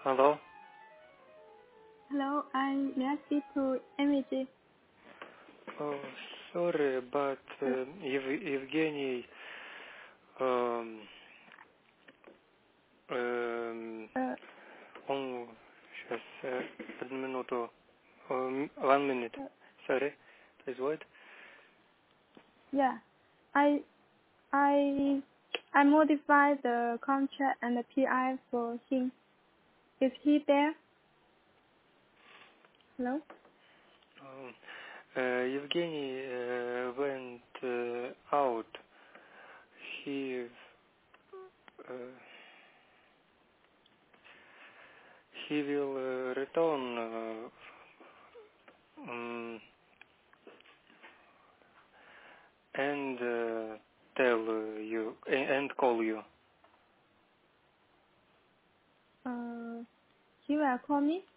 Hello? Hello, may I speak to Emily? Oh, sorry, but Evgeny он сейчас одну минуту. 1 minute. Sorry. Please wait. Yeah, I modified the contract and the PI for him. Is he there? Hello? Evgeny went out. He he will return and tell you and call you. He will call me?